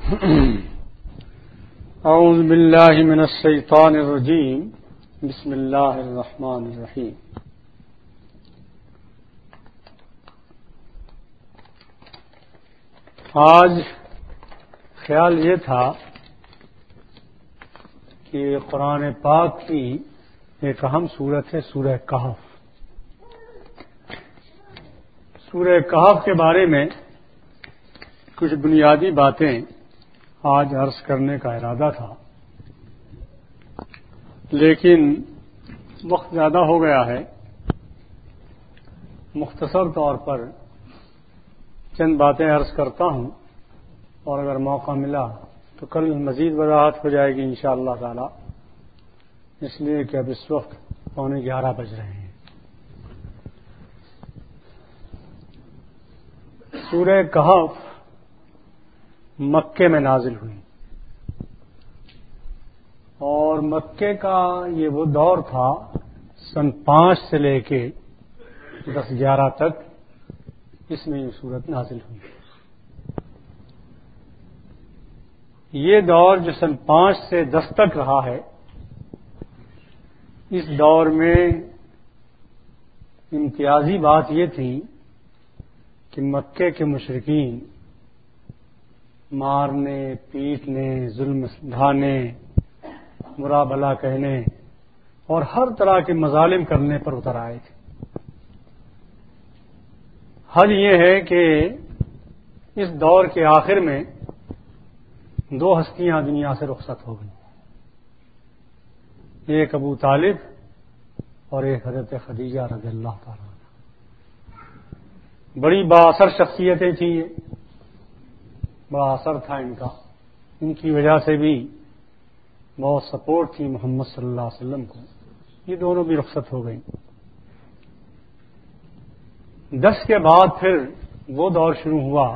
اعوذ باللہ من الشیطان الرجیم بسم اللہ الرحمن الرحیم. آج خیال یہ تھا کہ قرآن پاک کی ایک اہم سورت ہے سورہ کہف. سورہ کہف کے بارے میں کچھ بنیادی باتیں آج عرض کرنے کا ارادہ تھا، لیکن وقت زیادہ ہو گیا ہے. مختصر طور پر چند باتیں عرض کرتا ہوں، اور اگر موقع ملا تو کل مزید وضاحت ہو جائے گی انشاءاللہ تعالی، اس لیے کہ اب اس وقت 11:15 بج رہے ہیں. سورہ کہف مکے میں نازل ہوئی، اور مکے کا یہ وہ دور تھا سن 5 سے لے کے 10-11 تک. اس میں یہ سورت نازل ہوئی. یہ دور جو سن 5 سے 10 تک رہا ہے، اس دور میں امتیازی بات یہ تھی کہ مکے کے مشرکین مارنے، پیٹنے، ظلم ڈھانے، برا بھلا کہنے اور ہر طرح کے مظالم کرنے پر اتر آئے تھے. حل یہ ہے کہ اس دور کے آخر میں 2 ہستیاں دنیا سے رخصت ہو گئیں، ایک ابو طالب اور ایک حضرت خدیجہ رضی اللہ تعالی عنہ. بڑی بااثر شخصیتیں تھیں، یہ بڑا اثر تھا ان کا. ان کی وجہ سے بھی بہت سپورٹ تھی محمد صلی اللہ علیہ وسلم کو. یہ دونوں بھی رخصت ہو گئیں. 10 کے بعد پھر وہ دور شروع ہوا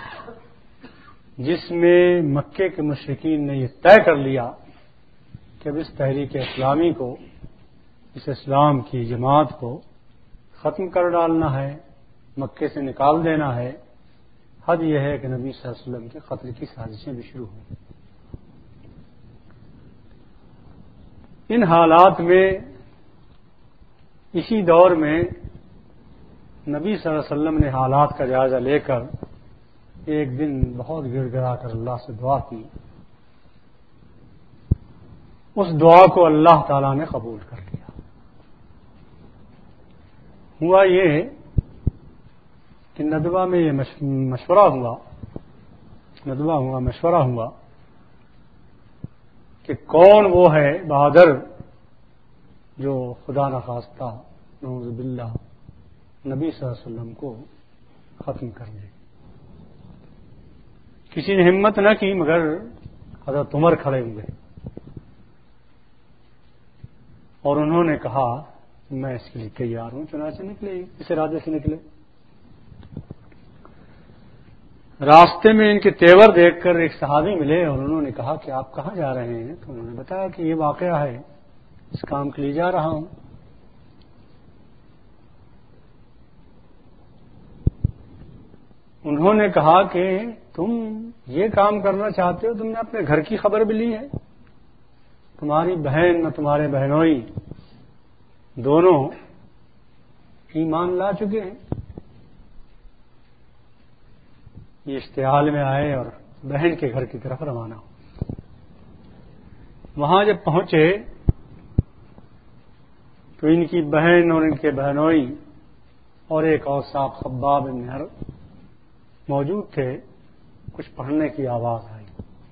جس میں مکے کے مشرکین نے یہ طے کر لیا کہ اب اس تحریک اسلامی کو، اس اسلام کی جماعت کو ختم کر ڈالنا ہے، مکے سے نکال دینا ہے. حد یہ ہے کہ نبی صلی اللہ علیہ وسلم کے قتل کی سازشیں بھی شروع ہوئیں. ان حالات میں، اسی دور میں نبی صلی اللہ علیہ وسلم نے حالات کا جائزہ لے کر ایک دن بہت گڑ گڑا کر اللہ سے دعا کی. اس دعا کو اللہ تعالی نے قبول کر لیا. ہوا یہ کہ ندوہ میں یہ مشورہ ہوا کہ کون وہ ہے بہادر جو خدا نخواستہ نعوذ باللہ نبی صلی اللہ علیہ وسلم کو ختم کر دے. کسی نے ہمت نہ کی مگر حضرت عمر کھڑے ہوئے اور انہوں نے کہا میں اس کے لیے تیار ہوں. چنانچہ نکلے، اس ارادے سے نکلے. راستے میں ان کے تیور دیکھ کر ایک صحابی ملے اور انہوں نے کہا کہ آپ کہاں جا رہے ہیں؟ تو انہوں نے بتایا کہ یہ واقعہ ہے، اس کام کے لیے جا رہا ہوں. انہوں نے کہا کہ تم یہ کام کرنا چاہتے ہو، تم نے اپنے گھر کی خبر بھی لی ہے؟ تمہاری بہن اور تمہارے بہنوئی دونوں ایمان لا چکے ہیں. یہ اشتعال میں آئے اور بہن کے گھر کی طرف روانہ ہو. وہاں جب پہنچے تو ان کی بہن اور ان کے بہنوئی اور ایک اور صاحب خباب بن حرب موجود تھے. کچھ پڑھنے کی آواز آئی.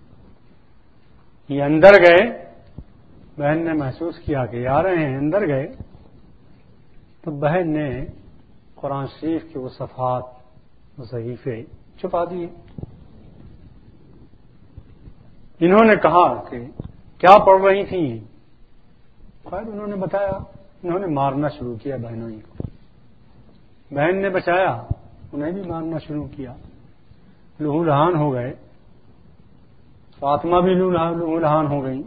یہ اندر گئے. بہن نے محسوس کیا کہ آ رہے ہیں. اندر گئے تو بہن نے قرآن شریف کے وہ صفحات، وہ صحیفے چھپا دیے. انہوں نے کہا کہ کیا پڑھ رہی تھیں؟ خیر انہوں نے بتایا. انہوں نے مارنا شروع کیا بہنوں کو. بہن نے بچایا، انہیں بھی مارنا شروع کیا. لہو لہان ہو گئے. فاطمہ بھی لہو لہان ہو گئی.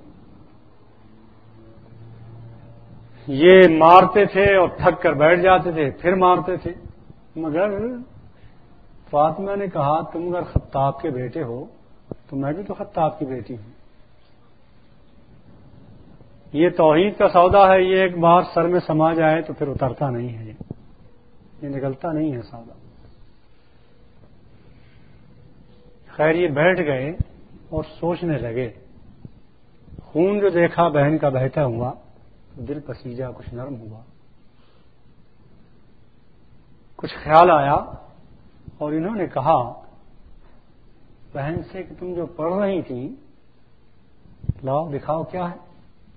یہ مارتے تھے اور تھک کر بیٹھ جاتے تھے، پھر مارتے تھے. مگر فاطمہ نے کہا تم اگر خطاب کے بیٹے ہو تو میں بھی تو خطاب کی بیٹی ہوں. یہ توحید کا سودا ہے، یہ ایک بار سر میں سما جائے تو پھر اترتا نہیں ہے، یہ نکلتا نہیں ہے سودا. خیر یہ بیٹھ گئے اور سوچنے لگے. خون جو دیکھا بہن کا بہتا ہوا تو دل پسیجا، کچھ نرم ہوا، کچھ خیال آیا اور انہوں نے کہا بہن سے کہ تم جو پڑھ رہی تھی لاؤ دکھاؤ کیا ہے.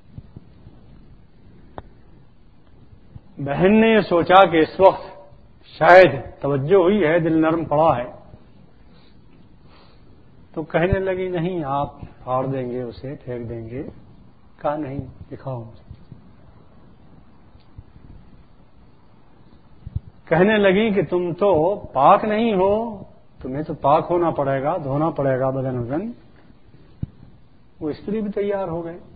بہن نے یہ سوچا کہ اس وقت شاید توجہ ہوئی ہے، دل نرم پڑا ہے، تو کہنے لگی نہیں آپ پھاڑ دیں گے، اسے پھینک دیں گے. کہا نہیں دکھاؤ. کہنے لگی کہ تم تو پاک نہیں ہو، تمہیں تو پاک ہونا پڑے گا، دھونا پڑے گا بدن وزن. وہ استری بھی تیار ہو گئے.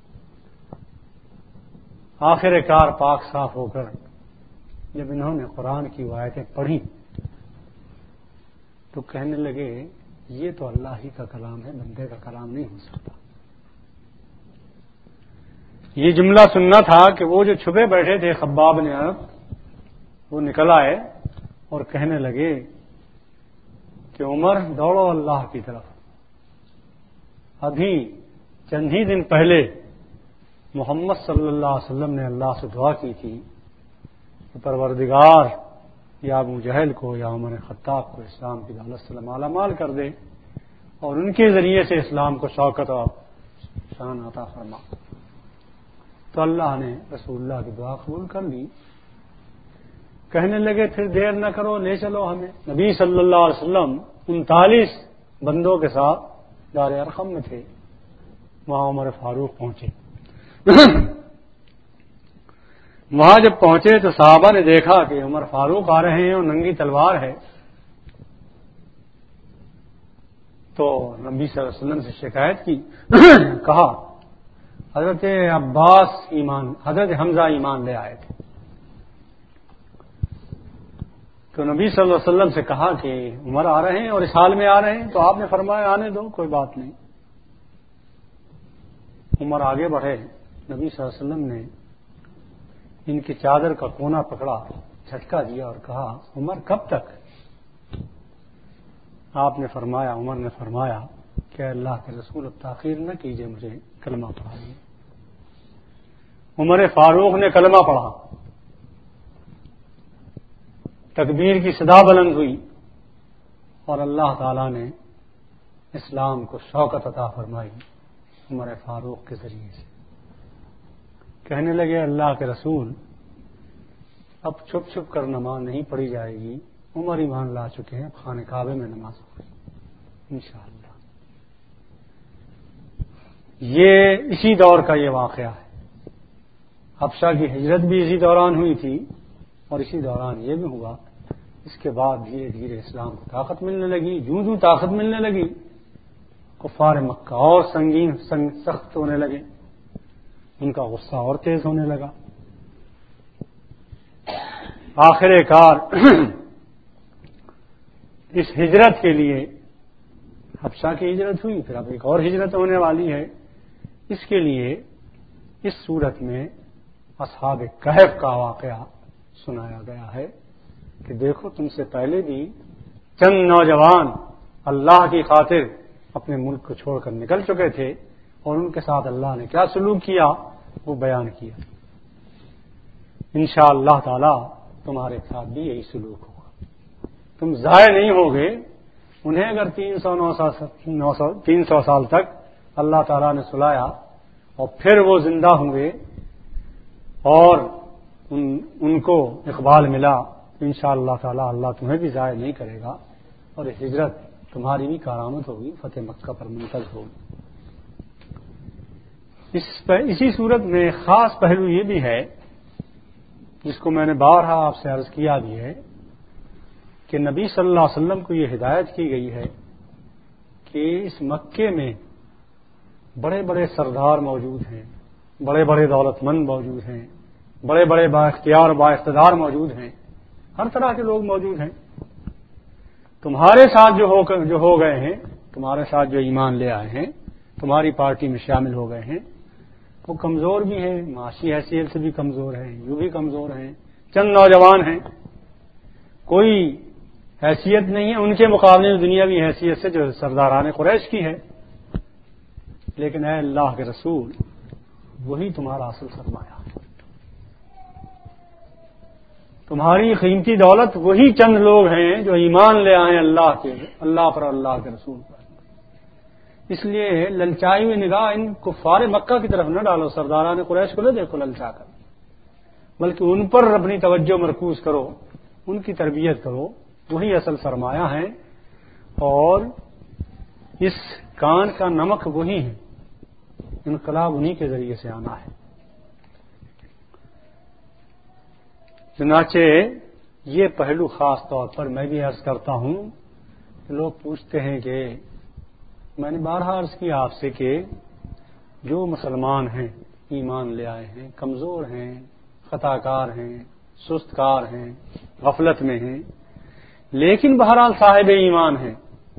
آخر کار پاک صاف ہو کر جب انہوں نے قرآن کی آیتیں پڑھی تو کہنے لگے یہ تو اللہ ہی کا کلام ہے، بندے کا کلام نہیں ہو سکتا. یہ جملہ سننا تھا کہ وہ جو چھپے بیٹھے تھے خباب نے وہ نکل آئے اور کہنے لگے کہ عمر دوڑو اللہ کی طرف. ابھی چند ہی دن پہلے محمد صلی اللہ علیہ وسلم نے اللہ سے دعا کی تھی کہ پروردگار یا ابو جہل کو یا عمر خطاب کو اسلام کی دولت سے مالا مال کر دے اور ان کے ذریعے سے اسلام کو شوکت اور شان عطا فرما. تو اللہ نے رسول اللہ کی دعا قبول کر لی. کہنے لگے پھر دیر نہ کرو، لے چلو ہمیں. نبی صلی اللہ علیہ وسلم 39 بندوں کے ساتھ دار ارقم میں تھے. وہاں عمر فاروق پہنچے. وہاں جب پہنچے تو صحابہ نے دیکھا کہ عمر فاروق آ رہے ہیں اور ننگی تلوار ہے. تو نبی صلی اللہ علیہ وسلم سے شکایت کی. کہا حضرت حضرت حمزہ ایمان لے آئے تھے. تو نبی صلی اللہ علیہ وسلم سے کہا کہ عمر آ رہے ہیں اور اس حال میں آ رہے ہیں. تو آپ نے فرمایا آنے دو، کوئی بات نہیں. عمر آگے بڑھے. نبی صلی اللہ علیہ وسلم نے ان کی چادر کا کونا پکڑا، جھٹکا دیا اور کہا عمر کب تک؟ آپ نے فرمایا، عمر نے فرمایا کہ اللہ کے رسول اب تاخیر نہ کیجیے، مجھے کلمہ پڑھائیے. عمر فاروق نے کلمہ پڑھا. تکبیر کی صدا بلند ہوئی اور اللہ تعالی نے اسلام کو شوکت عطا فرمائی عمر فاروق کے ذریعے سے. کہنے لگے اللہ کے رسول اب چھپ چھپ کر نماز نہیں پڑھی جائے گی، عمر ایمان لا چکے ہیں، خانہ کعبے میں نماز پڑھی انشاءاللہ. یہ اسی دور کا یہ واقعہ ہے. حبشہ کی ہجرت بھی اسی دوران ہوئی تھی اور اسی دوران یہ بھی ہوا. اس کے بعد دھیرے دھیرے اسلام کو طاقت ملنے لگی. جو طاقت ملنے لگی کفار مکہ اور سخت ہونے لگے، ان کا غصہ اور تیز ہونے لگا. آخر کار اس ہجرت کے لیے حبشہ کی ہجرت ہوئی، پھر اب ایک اور ہجرت ہونے والی ہے. اس کے لیے اس صورت میں اصحاب کہف کا واقعہ سنایا گیا ہے کہ دیکھو تم سے پہلے بھی چند نوجوان اللہ کی خاطر اپنے ملک کو چھوڑ کر نکل چکے تھے اور ان کے ساتھ اللہ نے کیا سلوک کیا وہ بیان کیا. انشاءاللہ تعالی تمہارے ساتھ بھی یہی سلوک ہوگا. تم ضائع نہیں ہوگے. انہیں اگر 300 سال تک اللہ تعالیٰ نے سلایا اور پھر وہ زندہ ہوئے اور ان کو اقبال ملا تو انشاءاللہ تعالیٰ اللہ تمہیں بھی ضائع نہیں کرے گا اور یہ ہجرت تمہاری بھی کارآمد ہوگی، فتح مکہ پر منتظر ہوگی. اسی صورت میں خاص پہلو یہ بھی ہے جس کو میں نے بارہا آپ سے عرض کیا بھی ہے کہ نبی صلی اللہ علیہ وسلم کو یہ ہدایت کی گئی ہے کہ اس مکے میں بڑے بڑے سردار موجود ہیں، بڑے بڑے دولت مند موجود ہیں، بڑے بڑے با اختیار و با اقتدار موجود ہیں، ہر طرح کے لوگ موجود ہیں. تمہارے ساتھ جو ہو گئے ہیں تمہارے ساتھ جو ایمان لے آئے ہیں، تمہاری پارٹی میں شامل ہو گئے ہیں، وہ کمزور بھی ہیں، معاشی حیثیت سے بھی کمزور ہیں، یوں بھی کمزور ہیں، چند نوجوان ہیں، کوئی حیثیت نہیں ہے ان کے مقابلے میں دنیاوی حیثیت سے جو سرداران قریش کی ہے، لیکن اے اللہ کے رسول وہی تمہارا اصل سرمایہ ہے، تمہاری قیمتی دولت وہی چند لوگ ہیں جو ایمان لے آئے اللہ پر، اللہ کے رسول پر۔ اس لیے للچائی ہوئی نگاہ ان کفار مکہ کی طرف نہ ڈالو، سرداران قریش کو نہ دیکھو للچا کر، بلکہ ان پر اپنی توجہ مرکوز کرو، ان کی تربیت کرو، وہی اصل سرمایہ ہیں، اور اس کان کا نمک وہی ہے، انقلاب انہی کے ذریعے سے آنا ہے۔ چنانچہ یہ پہلو خاص طور پر میں بھی عرض کرتا ہوں کہ لوگ پوچھتے ہیں کہ میں نے بارہا عرض کیا آپ سے کہ جو مسلمان ہیں، ایمان لے آئے ہیں، کمزور ہیں، خطا کار ہیں، سست کار ہیں، غفلت میں ہیں، لیکن بہرحال صاحب ایمان ہیں،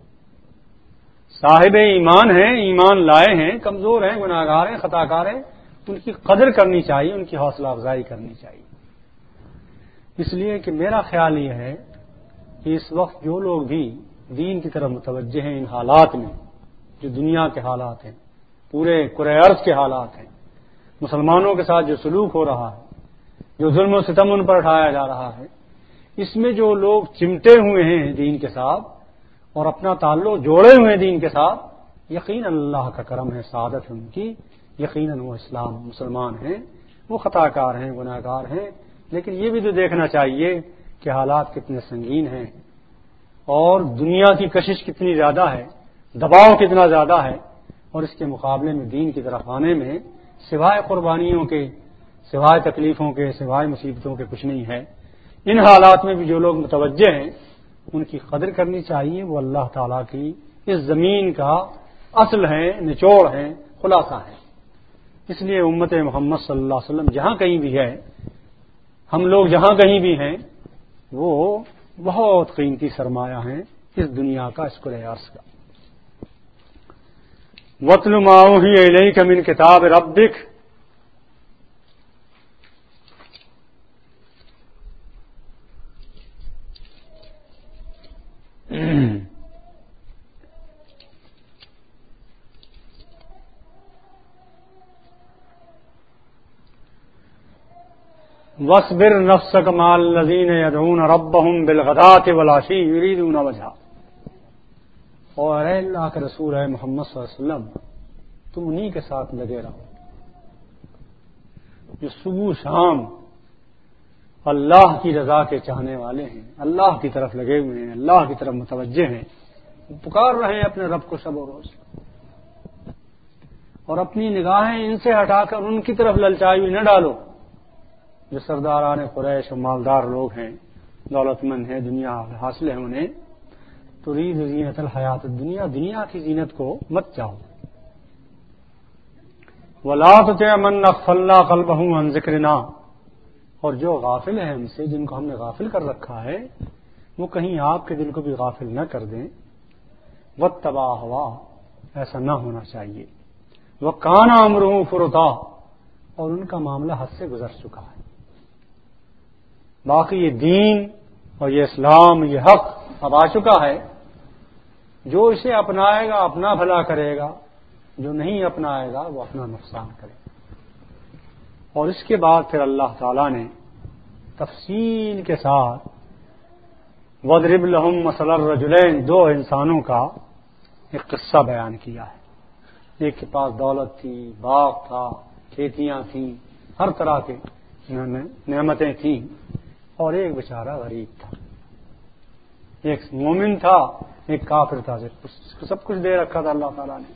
صاحب ایمان ہیں، ایمان لائے ہیں، کمزور ہیں، گناہگار ہیں، خطا کار ہیں، ان کی قدر کرنی چاہیے، ان کی حوصلہ افزائی کرنی چاہیے۔ اس لیے کہ میرا خیال یہ ہے کہ اس وقت جو لوگ بھی دین کی طرف متوجہ ہیں، ان حالات میں جو دنیا کے حالات ہیں، پورے کرۂ ارض کے حالات ہیں، مسلمانوں کے ساتھ جو سلوک ہو رہا ہے، جو ظلم و ستم ان پر اٹھایا جا رہا ہے، اس میں جو لوگ چمٹے ہوئے ہیں دین کے ساتھ اور اپنا تعلق جوڑے ہوئے ہیں دین کے ساتھ، یقیناً اللہ کا کرم ہے، سعادت ہے ان کی، یقیناً وہ اسلام مسلمان ہیں، وہ خطا کار ہیں، گناہ گار ہیں، لیکن یہ بھی تو دیکھنا چاہیے کہ حالات کتنے سنگین ہیں اور دنیا کی کشش کتنی زیادہ ہے، دباؤ کتنا زیادہ ہے، اور اس کے مقابلے میں دین کی طرف آنے میں سوائے قربانیوں کے، سوائے تکلیفوں کے، سوائے مصیبتوں کے کچھ نہیں ہے۔ ان حالات میں بھی جو لوگ متوجہ ہیں ان کی قدر کرنی چاہیے، وہ اللہ تعالیٰ کی اس زمین کا اصل ہے، نچوڑ ہے، خلاصہ ہے۔ اس لیے امت محمد صلی اللہ علیہ وسلم جہاں کہیں بھی ہے، ہم لوگ جہاں کہیں بھی ہیں، وہ بہت قیمتی سرمایہ ہیں اس دنیا کا، اس کرۂ ارض کا۔ وَاتْلُ مَا أُوحِيَ إِلَيْكَ مِنْ كِتَابِ رَبِّكَ وَاصْبِرْ نَفْسَكَ مَعَ الَّذِينَ يَدْعُونَ رَبَّهُمْ بِالْغَدَاةِ وَالْعَشِيِّ يُرِيدُونَ وَجْهَهُ۔ اور اے اللہ کے رسول ہے محمد صلی اللہ علیہ وسلم، تم انہی کے ساتھ لگے رہو جو صبح شام اللہ کی رضا کے چاہنے والے ہیں، اللہ کی طرف لگے ہوئے ہیں، اللہ کی طرف متوجہ ہیں، پکار رہے ہیں اپنے رب کو شب و روز، اور اپنی نگاہیں ان سے ہٹا کر ان کی طرف للچائی ہوئی نہ ڈالو جو سرداران قریش و مالدار لوگ ہیں، دولت مند ہیں، دنیا حاصل ہے انہیں، ترید زینت الحیات الدنیا، دنیا کی زینت کو مت چاہو۔ وَلَا تُطِعْ مَنْ أَغْفَلْنَا قَلْبَهُ عَنْ ذِكْرِنَا، اور جو غافل ہیں ہم سے، جن کو ہم نے غافل کر رکھا ہے، وہ کہیں آپ کے دل کو بھی غافل نہ کر دیں۔ وَاتَّبَعَ هَوَاهُ، ایسا نہ ہونا چاہیے۔ وَكَانَ أَمْرُهُ فُرُطًا، اور ان کا معاملہ حد سے گزر چکا ہے۔ باقی یہ دین اور یہ اسلام، یہ حق اب آ چکا ہے، جو اسے اپنائے گا اپنا بھلا کرے گا، جو نہیں اپنائے گا وہ اپنا نقصان کرے گا۔ اور اس کے بعد پھر اللہ تعالیٰ نے تفصیل کے ساتھ وَاضْرِبْ لَهُم مَثَلَ الرَّجُلَيْنِ، دو انسانوں کا ایک قصہ بیان کیا ہے۔ ایک کے پاس دولت تھی، باغ تھا، کھیتیاں تھیں، ہر طرح کے نعمتیں تھیں، اور ایک بیچارہ غریب تھا، ایک مومن تھا، ایک کافر تھا، سب کچھ دے رکھا تھا اللہ تعالیٰ نے۔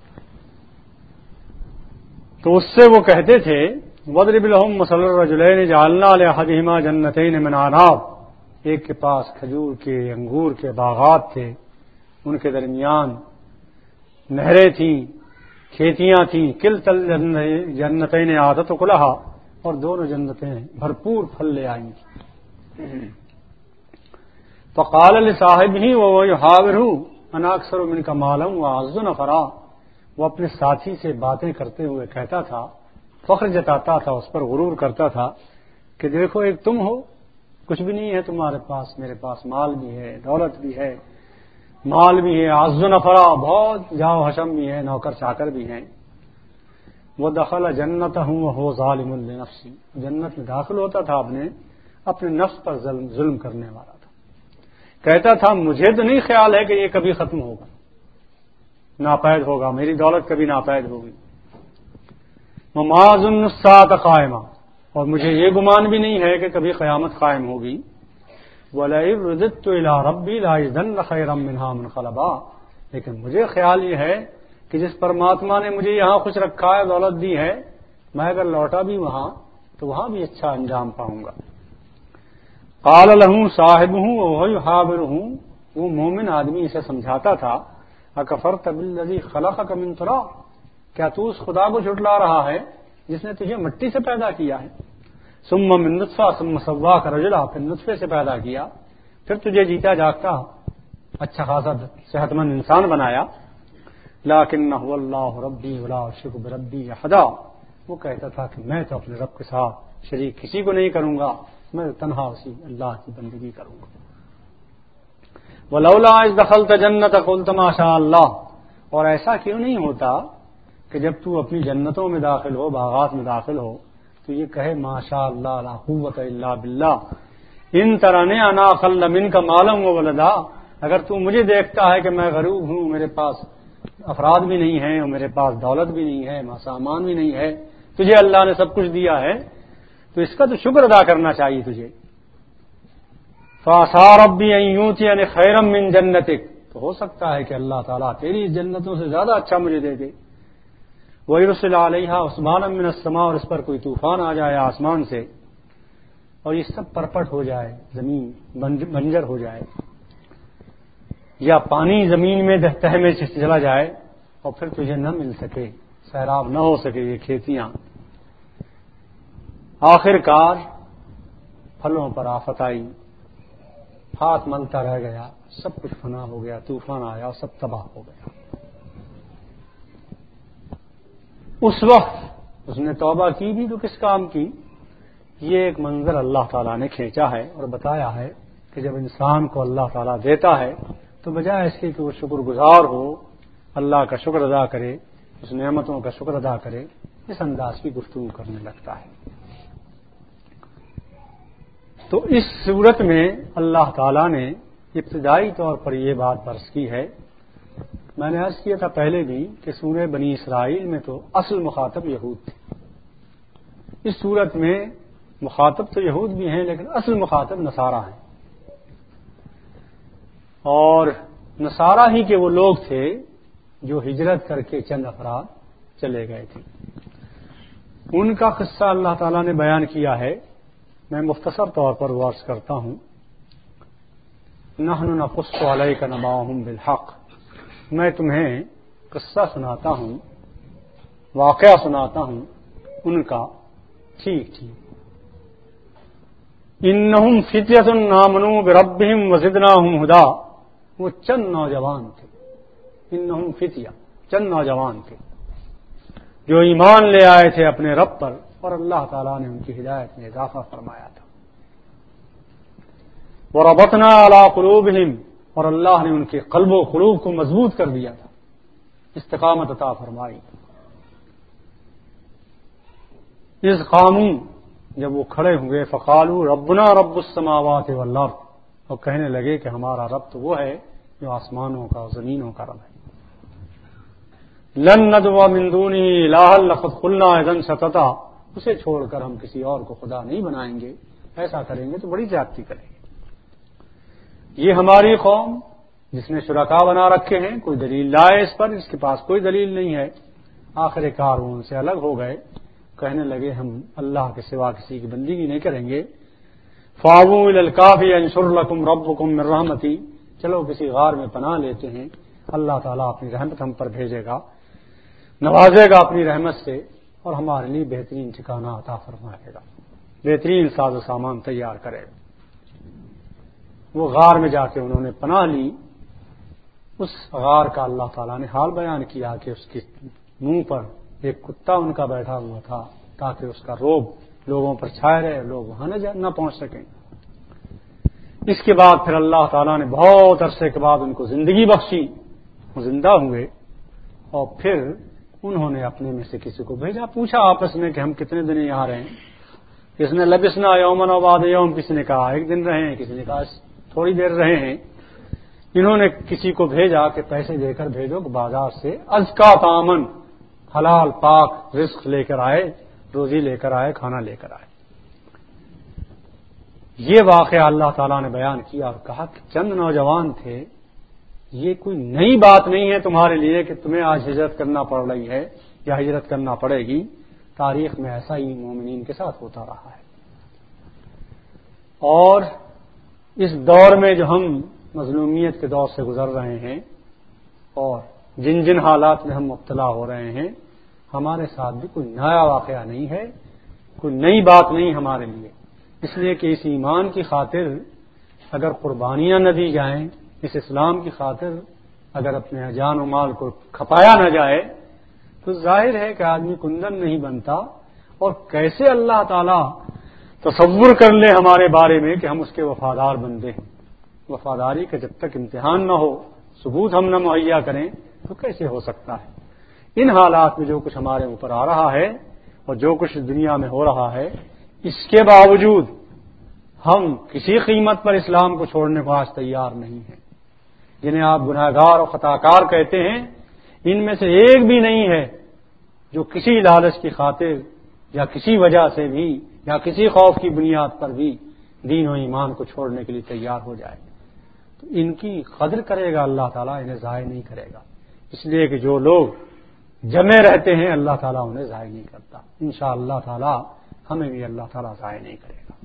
تو اس سے وہ کہتے تھے وَاضْرِبْ لَهُم مَثَلَ الرَّجُلَيْنِ جَعَلْنَا لِأَحَدِهِمَا جَنَّتَيْنِ مِنْ أَعْنَابٍ، ایک کے پاس کھجور کے، انگور کے باغات تھے، ان کے درمیان نہریں تھیں، کھیتیاں تھیں، کِلْتَا الْجَنَّتَيْنِ آتَتْ أُكُلَهَا، اور دونوں جنتیں بھرپور پھل لے آئیں گی۔ فقال لصاحبہ وهو يحاوره، انا اکثر من کا معلوم و اعز نفرا، وہ اپنے ساتھی سے باتیں کرتے ہوئے کہتا تھا، فخر جتاتا تھا، اس پر غرور کرتا تھا کہ دیکھو ایک تم ہو، کچھ بھی نہیں ہے تمہارے پاس، میرے پاس مال بھی ہے، دولت بھی ہے، مال بھی ہے، اعز نفرا بہت جاؤ حشم بھی ہے، نوکر چاکر بھی ہیں۔ وہ دخل جنت ہوں وہ ظالم لنفسی، جنت میں داخل ہوتا تھا اپنے نفس پر ظلم کرنے والا تھا، کہتا تھا مجھے تو نہیں خیال ہے کہ یہ کبھی ختم ہوگا، ناپید ہوگا، میری دولت کبھی ناپید ہوگی۔ وما ظن الساعۃ قائمہ، اور مجھے یہ گمان بھی نہیں ہے کہ کبھی قیامت قائم ہوگی۔ وَلَئِن رُدِدتُّ إِلَىٰ رَبِّي لَأَجِدَنَّ خَيْرًا مِّنْهَا مُنقَلَبًا، لیکن مجھے خیال یہ ہے کہ جس پرماتما نے مجھے یہاں خوش رکھا ہے، دولت دی ہے، میں اگر لوٹا بھی وہاں تو وہاں بھی اچھا انجام پاؤں گا۔ قال له صاحبه وهو يحاوره، وہ مومن آدمی اسے سمجھاتا تھا، اکفرت بالذی خلقک من تراب، کیا تو اس خدا کو جھٹلا رہا ہے جس نے تجھے مٹی سے پیدا کیا ہے، ثم من نطفہ ثم سواک رجلا، پھر نطفے سے پیدا کیا، پھر تجھے جیتا جاگتا اچھا خاصا صحت مند انسان بنایا۔ لکنہ اللہ ربی ولا اشرک بربی احدا، وہ کہتا تھا کہ میں تو اپنے رب کے ساتھ شریک کسی کو نہیں کروں گا، میں تنہا اسی اللہ کی بندگی کروں گا۔ ولولا اذ دخلت جنت قلت ما شاء اللہ، اور ایسا کیوں نہیں ہوتا کہ جب تو اپنی جنتوں میں داخل ہو، باغات میں داخل ہو، تو یہ کہے ما شاء اللہ لا قوت الا باللہ، ان ترانی انا اقل منک مالا وولدا، اگر تو مجھے دیکھتا ہے کہ میں غریب ہوں، میرے پاس افراد بھی نہیں ہیں اور میرے پاس دولت بھی نہیں ہے، سامان بھی نہیں ہے، تجھے اللہ نے سب کچھ دیا ہے، تو اس کا تو شکر ادا کرنا چاہیے تجھے۔ فَعَسَىٰ رَبِّي أَن يُؤْتِيَنِ خَيْرًا مِّن جَنَّتِكَ، تو ہو سکتا ہے کہ اللہ تعالیٰ تیری جنتوں سے زیادہ اچھا مجھے دے دے۔ وَيُرْسِلَ عَلَيْهَا حُسْبَانًا مِّنَ السَّمَاءِ، اور اس پر کوئی طوفان آ جائے آسمان سے اور یہ سب پرپٹ ہو جائے، زمین بنجر ہو جائے، یا پانی زمین میں تہ میں سے چلا جائے اور پھر تجھے نہ مل سکے، سیراب نہ ہو سکے یہ کھیتیاں، آخر کار پھلوں پر آفت آئی، ہاتھ ملتا رہ گیا، سب کچھ فنا ہو گیا، طوفان آیا اور سب تباہ ہو گیا۔ اس وقت اس نے توبہ کی بھی تو کس کام کی؟ یہ ایک منظر اللہ تعالیٰ نے کھینچا ہے اور بتایا ہے کہ جب انسان کو اللہ تعالیٰ دیتا ہے تو بجائے اس کے کہ وہ شکر گزار ہو، اللہ کا شکر ادا کرے، اس نعمتوں کا شکر ادا کرے، اس انداز کی گفتگو کرنے لگتا ہے۔ تو اس صورت میں اللہ تعالیٰ نے ابتدائی طور پر یہ بات برس کی ہے، میں نے عرض کیا تھا پہلے بھی کہ سورہ بنی اسرائیل میں تو اصل مخاطب یہود تھے، اس صورت میں مخاطب تو یہود بھی ہیں لیکن اصل مخاطب نصارہ ہیں، اور نصارہ ہی کے وہ لوگ تھے جو ہجرت کر کے چند افراد چلے گئے تھے۔ ان کا قصہ اللہ تعالیٰ نے بیان کیا ہے، میں مختصر طور پر عرض کرتا ہوں۔ نحن نقص علیک نبأہم بالحق، میں تمہیں قصہ سناتا ہوں، واقعہ سناتا ہوں ان کا ٹھیک ٹھیک۔ انہم فتیۃ آمنوا بربہم وزدناہم ہدی، وہ چند نوجوان تھے، انہم فتیہ، چند نوجوان تھے جو ایمان لے آئے تھے اپنے رب پر، اور اللہ تعالیٰ نے ان کی ہدایت میں اضافہ فرمایا تھا۔ وَرَبَطْنَا عَلَىٰ قُلُوبِهِمْ، اور اللہ نے ان کے قلب و قلوب کو مضبوط کر دیا تھا، استقامت عطا فرمائی۔ اذ قاموا، جب وہ کھڑے ہوئے، فقالوا ربنا رب السماوات والارض، اور کہنے لگے کہ ہمارا رب تو وہ ہے جو آسمانوں کا اور زمینوں کا رب ہے۔ لن ندعو من دونه الہا لقد قلنا اذا شططا، اسے چھوڑ کر ہم کسی اور کو خدا نہیں بنائیں گے، ایسا کریں گے تو بڑی زیادتی کریں گے۔ یہ ہماری قوم جس نے شرکا بنا رکھے ہیں، کوئی دلیل لائے اس پر، اس کے پاس کوئی دلیل نہیں ہے۔ آخر کار وہ ان سے الگ ہو گئے، کہنے لگے ہم اللہ کے سوا کسی کی بندگی نہیں کریں گے۔ فاووا الی الکاف ینشر لکم ربکم من رحمتی، چلو کسی غار میں پناہ لیتے ہیں، اللہ تعالیٰ اپنی رحمت ہم پر بھیجے گا، نوازے گا اپنی رحمت سے، اور ہمارے لیے بہترین ٹھکانہ عطا فرمائے گا، بہترین ساز و سامان تیار کرے گا۔ وہ غار میں جا کے انہوں نے پناہ لی، اس غار کا اللہ تعالیٰ نے حال بیان کیا کہ اس کے منہ پر ایک کتا ان کا بیٹھا ہوا تھا تاکہ اس کا روب لوگوں پر چھائے رہے، لوگ وہاں نہ پہنچ سکیں۔ اس کے بعد پھر اللہ تعالیٰ نے بہت عرصے کے بعد ان کو زندگی بخشی، وہ زندہ ہوئے، اور پھر انہوں نے اپنے میں سے کسی کو بھیجا، پوچھا آپس میں کہ ہم کتنے دن یہاں رہیں۔ کس نے لبسنا یومن و بعد یوم، کسی نے کہا ایک دن رہے ہیں، کسی نے کہا تھوڑی دیر رہے ہیں۔ انہوں نے کسی کو بھیجا کہ پیسے دے کر بھیجو کہ بازار سے ازکا طعامن، حلال پاک رزق لے کر آئے، روزی لے کر آئے، کھانا لے کر آئے۔ یہ واقعہ اللہ تعالیٰ نے بیان کیا اور کہا کہ چند نوجوان تھے، یہ کوئی نئی بات نہیں ہے تمہارے لیے کہ تمہیں آج ہجرت کرنا پڑ رہی ہے یا ہجرت کرنا پڑے گی، تاریخ میں ایسا ہی مومنین کے ساتھ ہوتا رہا ہے۔ اور اس دور میں جو ہم مظلومیت کے دور سے گزر رہے ہیں اور جن جن حالات میں ہم مبتلا ہو رہے ہیں، ہمارے ساتھ بھی کوئی نیا واقعہ نہیں ہے، کوئی نئی بات نہیں ہمارے لیے، اس لیے کہ اس ایمان کی خاطر اگر قربانیاں نہ دی جائیں، اس اسلام کی خاطر اگر اپنے جان و مال کو کھپایا نہ جائے، تو ظاہر ہے کہ آدمی کندن نہیں بنتا۔ اور کیسے اللہ تعالیٰ تصور کر لے ہمارے بارے میں کہ ہم اس کے وفادار بندے ہیں؟ وفاداری کا جب تک امتحان نہ ہو، ثبوت ہم نہ مہیا کریں، تو کیسے ہو سکتا ہے؟ ان حالات میں جو کچھ ہمارے اوپر آ رہا ہے اور جو کچھ دنیا میں ہو رہا ہے، اس کے باوجود ہم کسی قیمت پر اسلام کو چھوڑنے کو آج تیار نہیں ہیں۔ جنہیں آپ گناہگار اور خطاکار کہتے ہیں، ان میں سے ایک بھی نہیں ہے جو کسی لالچ کی خاطر یا کسی وجہ سے بھی یا کسی خوف کی بنیاد پر بھی دین و ایمان کو چھوڑنے کے لیے تیار ہو جائے۔ تو ان کی قدر کرے گا اللہ تعالیٰ، انہیں ضائع نہیں کرے گا، اس لیے کہ جو لوگ جمے رہتے ہیں اللہ تعالیٰ انہیں ضائع نہیں کرتا۔ انشاءاللہ تعالیٰ ہمیں بھی اللہ تعالیٰ ضائع نہیں کرے گا۔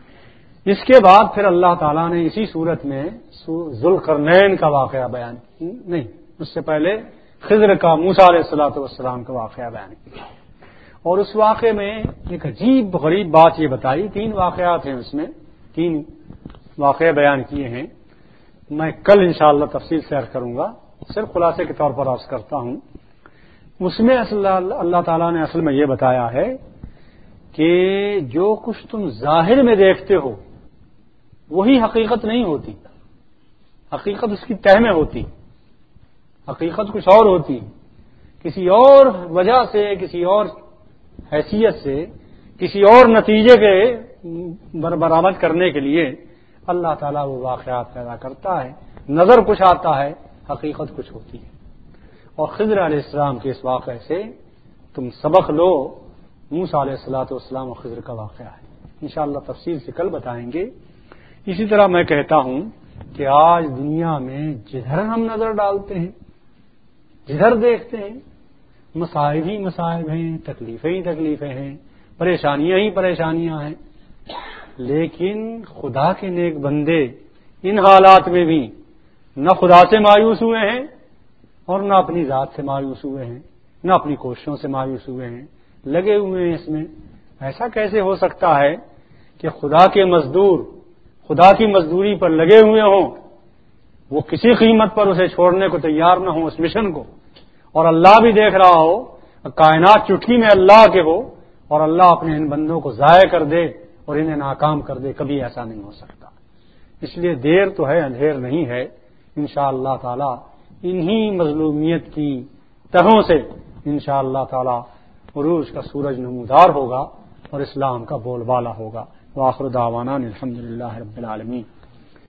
اس کے بعد پھر اللہ تعالیٰ نے اسی صورت میں ذوالقرنین کا واقعہ بیان نہیں، اس سے پہلے خضر کا، موسیٰ علیہ الصلوۃ والسلام کا واقعہ بیان کیا، اور اس واقعے میں ایک عجیب غریب بات یہ بتائی۔ 3 واقعات ہیں، اس میں 3 واقعے بیان کیے ہیں۔ میں کل انشاءاللہ تفصیل سے عرض کروں گا، صرف خلاصے کے طور پر عرض کرتا ہوں۔ اس میں اللہ تعالیٰ نے اصل میں یہ بتایا ہے کہ جو کچھ تم ظاہر میں دیکھتے ہو وہی حقیقت نہیں ہوتی، حقیقت اس کی تہ میں ہوتی، حقیقت کچھ اور ہوتی، کسی اور وجہ سے، کسی اور حیثیت سے، کسی اور نتیجے کے برآمد کرنے کے لیے اللہ تعالیٰ وہ واقعات پیدا کرتا ہے۔ نظر کچھ آتا ہے، حقیقت کچھ ہوتی ہے۔ اور خضر علیہ السلام کے اس واقعے سے تم سبق لو، موسیٰ علیہ الصلوۃ والسلام اور خضر کا واقعہ ہے، انشاءاللہ تفصیل سے کل بتائیں گے۔ اسی طرح میں کہتا ہوں کہ آج دنیا میں جدھر ہم نظر ڈالتے ہیں، جدھر دیکھتے ہیں، مصائب ہی مصائب ہیں، تکلیفیں ہی تکلیفیں ہیں، پریشانیاں ہی پریشانیاں ہیں، لیکن خدا کے نیک بندے ان حالات میں بھی نہ خدا سے مایوس ہوئے ہیں اور نہ اپنی ذات سے مایوس ہوئے ہیں، نہ اپنی کوششوں سے مایوس ہوئے ہیں، لگے ہوئے ہیں اس میں۔ ایسا کیسے ہو سکتا ہے کہ خدا کے مزدور خدا کی مزدوری پر لگے ہوئے ہوں، وہ کسی قیمت پر اسے چھوڑنے کو تیار نہ ہوں، اس مشن کو، اور اللہ بھی دیکھ رہا ہو، کائنات چٹکی میں اللہ کے ہو، اور اللہ اپنے ان بندوں کو ضائع کر دے اور انہیں ناکام کر دے؟ کبھی ایسا نہیں ہو سکتا۔ اس لیے دیر تو ہے، اندھیر نہیں ہے۔ انشاءاللہ تعالی انہی مظلومیت کی تہوں سے انشاءاللہ تعالی عروج کا سورج نمودار ہوگا اور اسلام کا بول بالا ہوگا۔ وآخر دعوانا الحمدللہ رب العالمین۔